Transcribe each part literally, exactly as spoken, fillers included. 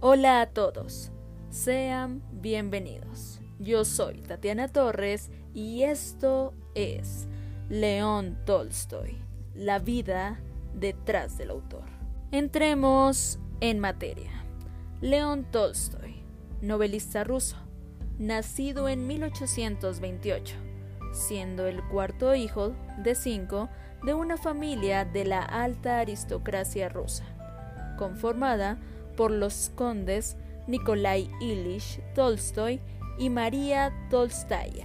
Hola a todos, sean bienvenidos. Yo soy Tatiana Torres y esto es León Tolstoy, la vida detrás del autor. Entremos en materia. León Tolstoy, novelista ruso, nacido en mil ochocientos veintiocho, siendo el cuarto hijo de cinco de una familia de la alta aristocracia rusa, conformada por los condes Nikolai Ilich Tolstoy y María Tolstaya.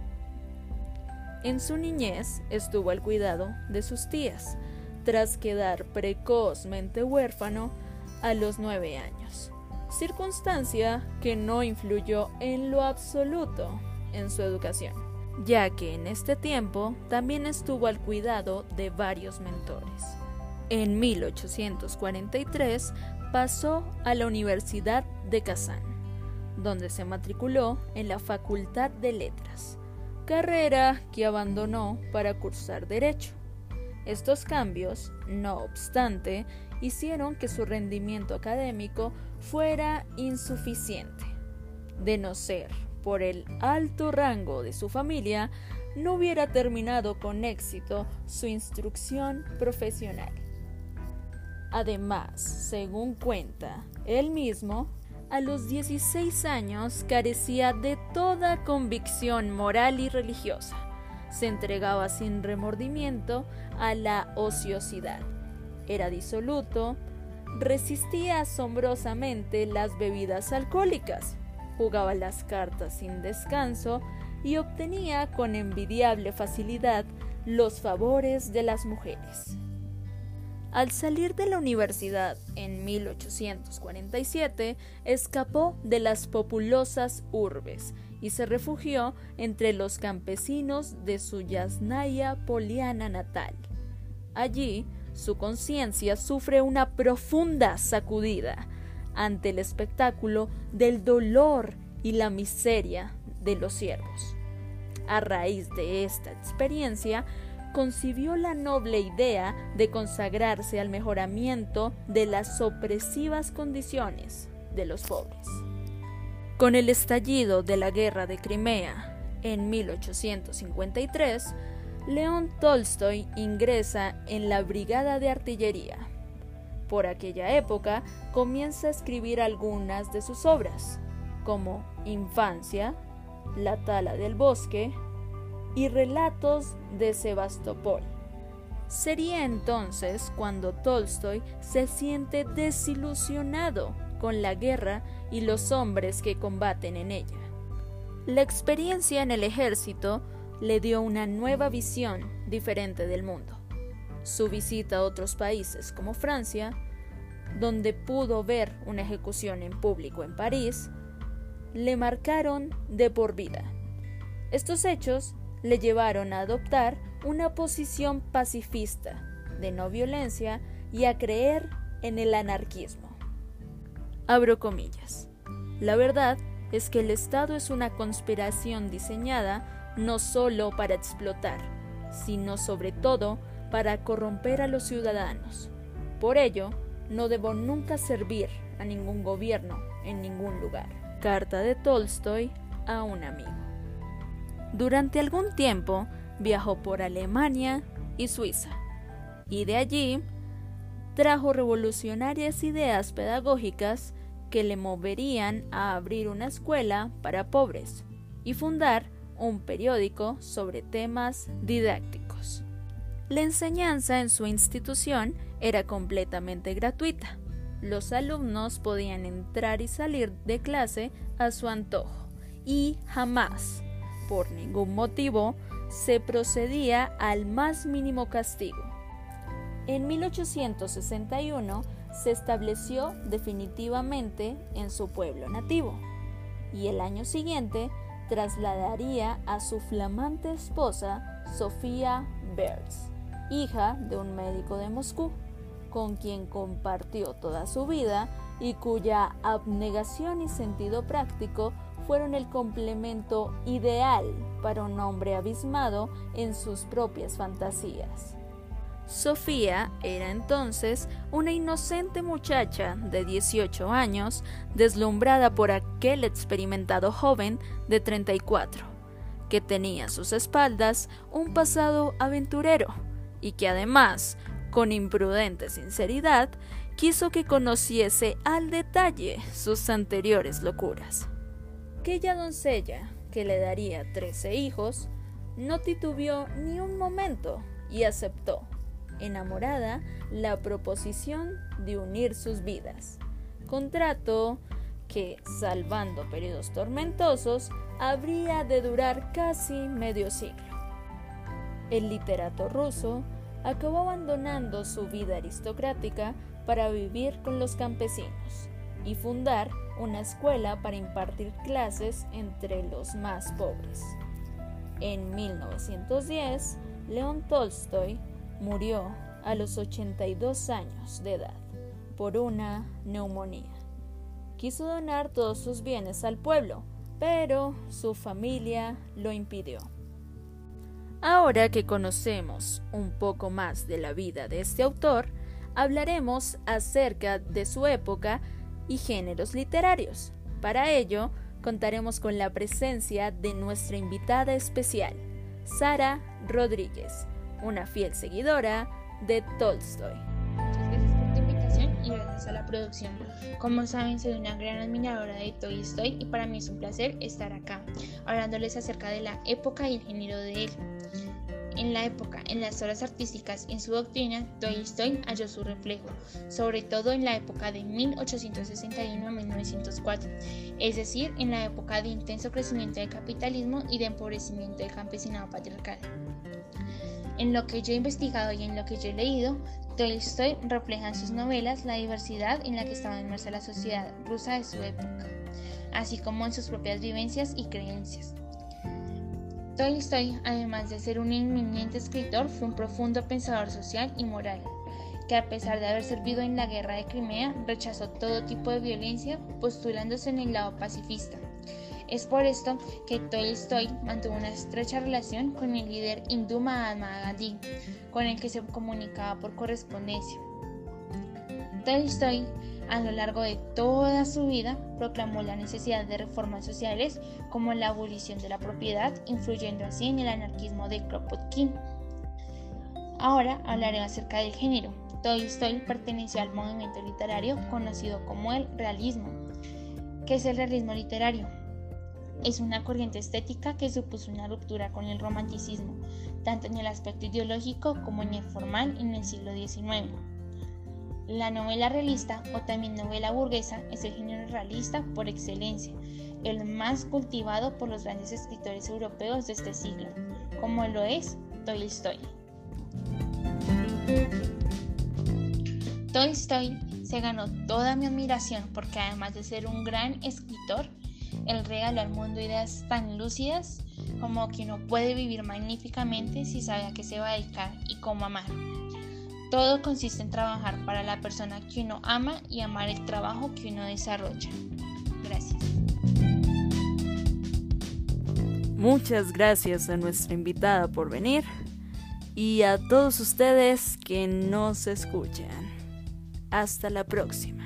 En su niñez estuvo al cuidado de sus tías, tras quedar precozmente huérfano a los nueve años, circunstancia que no influyó en lo absoluto en su educación, ya que en este tiempo también estuvo al cuidado de varios mentores. En mil ochocientos cuarenta y tres pasó a la Universidad de Kazán, donde se matriculó en la Facultad de Letras, carrera que abandonó para cursar Derecho. Estos cambios, no obstante, hicieron que su rendimiento académico fuera insuficiente. De no ser por el alto rango de su familia, no hubiera terminado con éxito su instrucción profesional. Además, según cuenta él mismo, a los dieciséis años carecía de toda convicción moral y religiosa. Se entregaba sin remordimiento a la ociosidad. Era disoluto, resistía asombrosamente las bebidas alcohólicas, jugaba las cartas sin descanso y obtenía con envidiable facilidad los favores de las mujeres. Al salir de la universidad en mil ochocientos cuarenta y siete, escapó de las populosas urbes y se refugió entre los campesinos de su Yasnaya Poliana natal. Allí, su conciencia sufre una profunda sacudida ante el espectáculo del dolor y la miseria de los siervos. A raíz de esta experiencia, concibió la noble idea de consagrarse al mejoramiento de las opresivas condiciones de los pobres. Con el estallido de la Guerra de Crimea en mil ochocientos cincuenta y tres, León Tolstoy ingresa en la Brigada de Artillería. Por aquella época comienza a escribir algunas de sus obras, como Infancia, La tala del bosque y Relatos de Sebastopol. Sería entonces cuando Tolstoy se siente desilusionado con la guerra y los hombres que combaten en ella. La experiencia en el ejército le dio una nueva visión diferente del mundo. Su visita a otros países como Francia, donde pudo ver una ejecución en público en París, le marcaron de por vida. Estos hechos le llevaron a adoptar una posición pacifista, de no violencia y a creer en el anarquismo. Abro comillas. La verdad es que el Estado es una conspiración diseñada no solo para explotar, sino sobre todo para corromper a los ciudadanos. Por ello, no debo nunca servir a ningún gobierno en ningún lugar. Carta de Tolstoy a un amigo. Durante algún tiempo viajó por Alemania y Suiza, y de allí trajo revolucionarias ideas pedagógicas que le moverían a abrir una escuela para pobres y fundar un periódico sobre temas didácticos. La enseñanza en su institución era completamente gratuita. Los alumnos podían entrar y salir de clase a su antojo y jamás, por ningún motivo, se procedía al más mínimo castigo. En mil ochocientos sesenta y uno se estableció definitivamente en su pueblo nativo y el año siguiente trasladaría a su flamante esposa Sofía Berz, hija de un médico de Moscú, con quien compartió toda su vida y cuya abnegación y sentido práctico fueron el complemento ideal para un hombre abismado en sus propias fantasías. Sofía era entonces una inocente muchacha de dieciocho años, deslumbrada por aquel experimentado joven de treinta y cuatro, que tenía a sus espaldas un pasado aventurero y que además, con imprudente sinceridad, quiso que conociese al detalle sus anteriores locuras. Aquella doncella, que le daría trece hijos, no titubeó ni un momento y aceptó, enamorada, la proposición de unir sus vidas, contrato que, salvando periodos tormentosos, habría de durar casi medio siglo. El literato ruso acabó abandonando su vida aristocrática para vivir con los campesinos y fundar una escuela para impartir clases entre los más pobres. En mil novecientos diez, León Tolstoy murió a los ochenta y dos años de edad por una neumonía. Quiso donar todos sus bienes al pueblo, pero su familia lo impidió. Ahora que conocemos un poco más de la vida de este autor, hablaremos acerca de su época y géneros literarios. Para ello, contaremos con la presencia de nuestra invitada especial, Sara Rodríguez, una fiel seguidora de Tolstoy. Muchas gracias por tu invitación y gracias a la producción. Como saben, soy una gran admiradora de Tolstoy y para mí es un placer estar acá, hablándoles acerca de la época y el género de él. En la época, en las obras artísticas y en su doctrina, Tolstoy halló su reflejo, sobre todo en la época de mil ochocientos sesenta y uno a mil novecientos cuatro, es decir, en la época de intenso crecimiento del capitalismo y de empobrecimiento del campesinado patriarcal. En lo que yo he investigado y en lo que yo he leído, Tolstoy refleja en sus novelas la diversidad en la que estaba inmersa la sociedad rusa de su época, así como en sus propias vivencias y creencias. Tolstoy, además de ser un eminente escritor, fue un profundo pensador social y moral, que a pesar de haber servido en la guerra de Crimea, rechazó todo tipo de violencia, postulándose en el lado pacifista. Es por esto que Tolstoy mantuvo una estrecha relación con el líder hindú Mahatma Gandhi, con el que se comunicaba por correspondencia. Tolstoy, a lo largo de toda su vida, proclamó la necesidad de reformas sociales como la abolición de la propiedad, influyendo así en el anarquismo de Kropotkin. Ahora hablaré acerca del género. Tolstoy perteneció al movimiento literario conocido como el realismo. ¿Qué es el realismo literario? Es una corriente estética que supuso una ruptura con el romanticismo, tanto en el aspecto ideológico como en el formal en el siglo diecinueve. La novela realista, o también novela burguesa, es el género realista por excelencia, el más cultivado por los grandes escritores europeos de este siglo, como lo es Tolstoy. Tolstoy se ganó toda mi admiración porque, además de ser un gran escritor, él regaló al mundo ideas tan lúcidas como que uno puede vivir magníficamente si sabe a qué se va a dedicar y cómo amar. Todo consiste en trabajar para la persona que uno ama y amar el trabajo que uno desarrolla. Gracias. Muchas gracias a nuestra invitada por venir y a todos ustedes que nos escuchan. Hasta la próxima.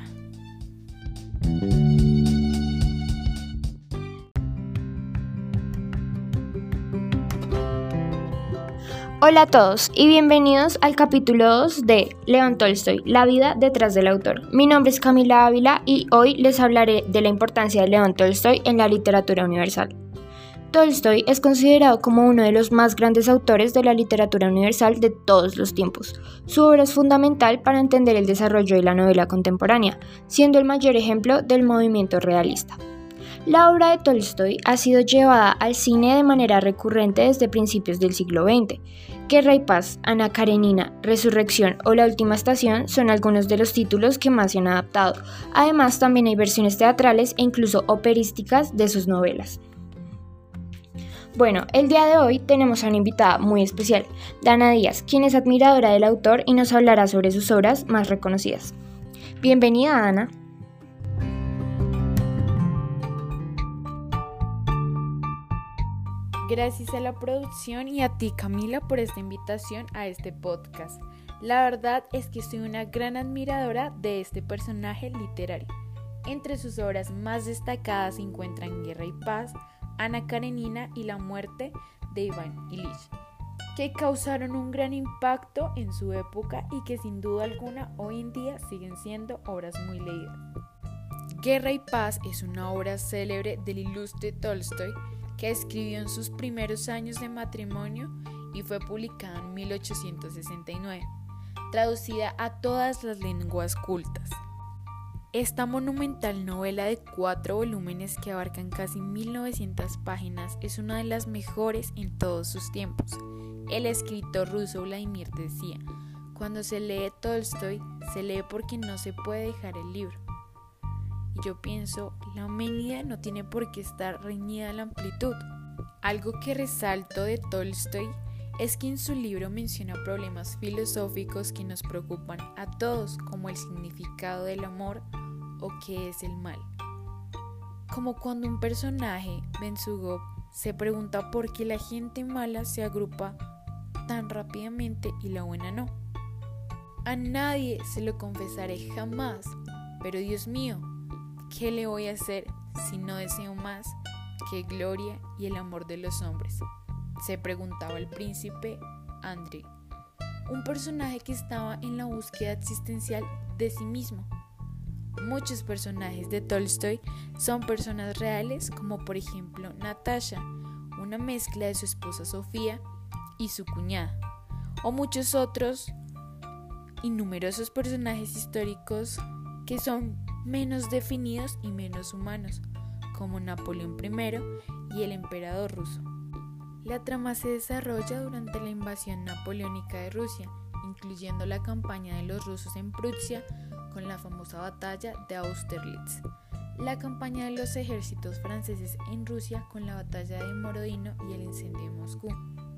Hola a todos y bienvenidos al capítulo dos de León Tolstoy, la vida detrás del autor. Mi nombre es Camila Ávila y hoy les hablaré de la importancia de León Tolstoy en la literatura universal. Tolstoy es considerado como uno de los más grandes autores de la literatura universal de todos los tiempos. Su obra es fundamental para entender el desarrollo de la novela contemporánea, siendo el mayor ejemplo del movimiento realista. La obra de Tolstoy ha sido llevada al cine de manera recurrente desde principios del siglo veinte. Guerra y Paz, Ana Karenina, Resurrección o La Última Estación son algunos de los títulos que más se han adaptado. Además, también hay versiones teatrales e incluso operísticas de sus novelas. Bueno, el día de hoy tenemos a una invitada muy especial, Dana Díaz, quien es admiradora del autor y nos hablará sobre sus obras más reconocidas. Bienvenida, Dana. Gracias a la producción y a ti, Camila, por esta invitación a este podcast. La verdad es que soy una gran admiradora de este personaje literario. Entre sus obras más destacadas se encuentran Guerra y Paz, Ana Karenina y La muerte de Iván Ilich, que causaron un gran impacto en su época y que sin duda alguna hoy en día siguen siendo obras muy leídas. Guerra y Paz es una obra célebre del ilustre Tolstoy que escribió en sus primeros años de matrimonio y fue publicada en mil ochocientos sesenta y nueve, traducida a todas las lenguas cultas. Esta monumental novela de cuatro volúmenes que abarcan casi mil novecientas páginas es una de las mejores en todos sus tiempos. El escritor ruso Vladimir decía: cuando se lee Tolstoy, se lee porque no se puede dejar el libro. Y yo pienso, la humanidad no tiene por qué estar reñida a la amplitud. Algo que resalto de Tolstoy es que en su libro menciona problemas filosóficos que nos preocupan a todos, como el significado del amor o qué es el mal. Como cuando un personaje, Ben-Zugov, se pregunta por qué la gente mala se agrupa tan rápidamente y la buena no. A nadie se lo confesaré jamás, pero Dios mío, ¿qué le voy a hacer si no deseo más que gloria y el amor de los hombres?, se preguntaba el príncipe Andrei, un personaje que estaba en la búsqueda existencial de sí mismo. Muchos personajes de Tolstoy son personas reales, como por ejemplo Natasha, una mezcla de su esposa Sofía y su cuñada, o muchos otros y numerosos personajes históricos que son menos definidos y menos humanos, como Napoleón primero y el emperador ruso. La trama se desarrolla durante la invasión napoleónica de Rusia, incluyendo la campaña de los rusos en Prusia con la famosa batalla de Austerlitz, la campaña de los ejércitos franceses en Rusia con la batalla de Morodino y el incendio de Moscú.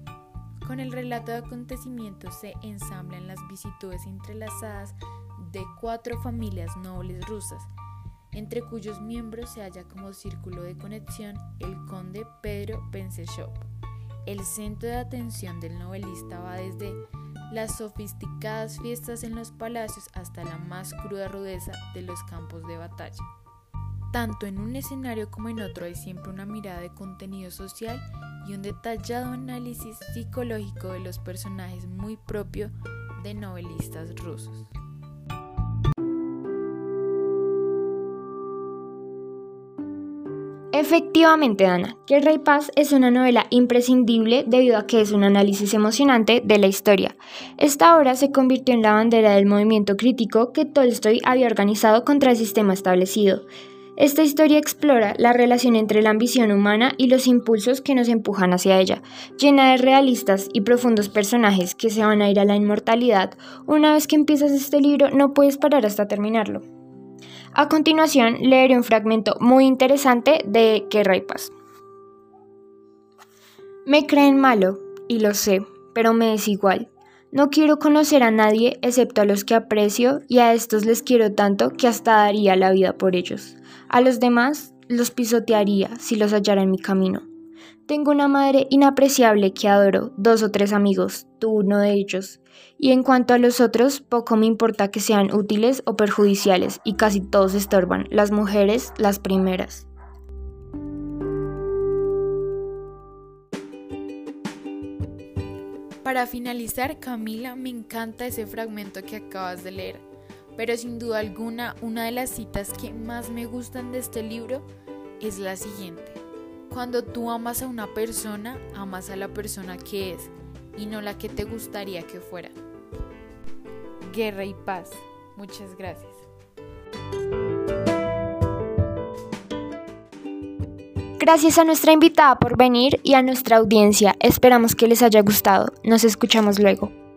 Con el relato de acontecimientos se ensamblan las vicisitudes entrelazadas de cuatro familias nobles rusas, entre cuyos miembros se halla como círculo de conexión el conde Pedro Penshchov. El centro de atención del novelista va desde las sofisticadas fiestas en los palacios hasta la más cruda rudeza de los campos de batalla. Tanto en un escenario como en otro hay siempre una mirada de contenido social y un detallado análisis psicológico de los personajes muy propio de novelistas rusos. Efectivamente, Dana, Guerra y Paz es una novela imprescindible debido a que es un análisis emocionante de la historia. Esta obra se convirtió en la bandera del movimiento crítico que Tolstoy había organizado contra el sistema establecido. Esta historia explora la relación entre la ambición humana y los impulsos que nos empujan hacia ella, llena de realistas y profundos personajes que se van a ir a la inmortalidad. Una vez que empiezas este libro, no puedes parar hasta terminarlo. A continuación, leeré un fragmento muy interesante de Guerra y Paz. Me creen malo, y lo sé, pero me es igual. No quiero conocer a nadie excepto a los que aprecio, y a estos les quiero tanto que hasta daría la vida por ellos. A los demás los pisotearía si los hallara en mi camino. Tengo una madre inapreciable que adoro, dos o tres amigos, tú uno de ellos. Y en cuanto a los otros, poco me importa que sean útiles o perjudiciales, y casi todos estorban, las mujeres las primeras. Para finalizar, Camila, me encanta ese fragmento que acabas de leer, pero sin duda alguna, una de las citas que más me gustan de este libro es la siguiente. Cuando tú amas a una persona, amas a la persona que es, y no la que te gustaría que fuera. Guerra y Paz. Muchas gracias. Gracias a nuestra invitada por venir y a nuestra audiencia. Esperamos que les haya gustado. Nos escuchamos luego.